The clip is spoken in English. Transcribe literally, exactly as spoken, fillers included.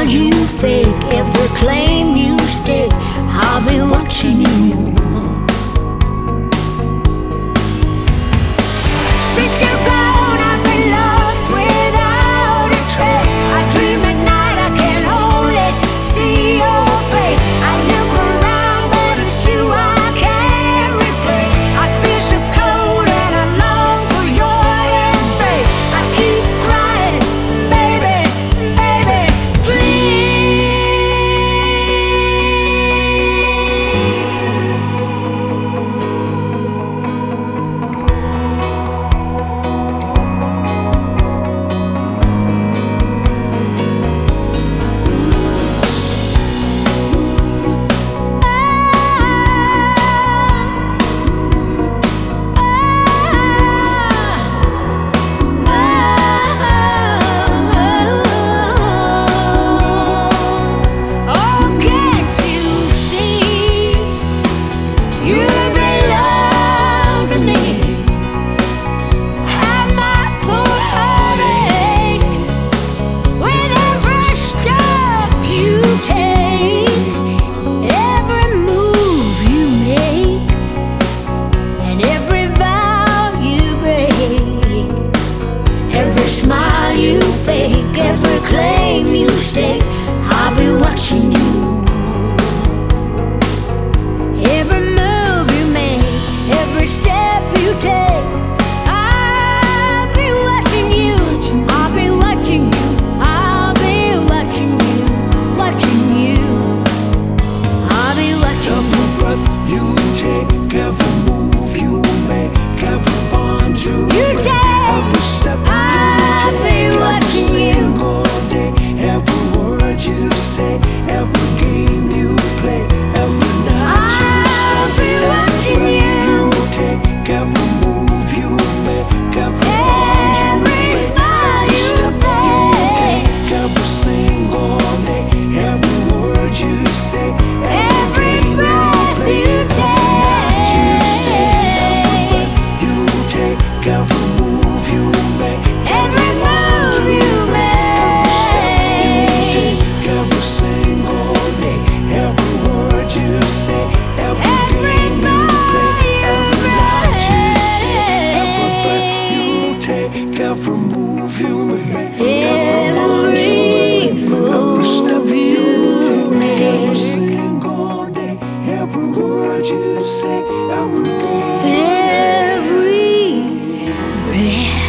smile you fake, every claim you stake, I'll be watching you. Since you're gone, I've been lost without a trace. I dream at night, I can only see your face. I look around, but it's you I can't replace. I feel so cold and I long for your embrace. I keep crying, baby, baby, please. Oh, can't you see? You belong to me. How my poor heart aches with every step you take, every move you make, and every vow you break, every smile you fake, every claim you stake, I'll be watching you. Every move you make, every step you take, I'll be watching you. I'll be watching you. I'll be watching you. Watching you. I'll be watching you. Every breath you take, every move you make, every bond you, You break, take. every step I'll you be take, every watching you. single day, every word you say, every game you play, every night you I'll stay, be every watching breath you. you take, every move you make, every bond you Every break, smile every you step you take. take, every single day, every word you say, Every game breath play, you every night you stay, every take. breath you take, every move you make, Every move you every step you make. take, every single day, every word you say, every Every game you play, night every you night you stay, every break. breath you take, every move you make, every bond you Every break, every step move you you take, every make. single day, every word you say, every game. Every breath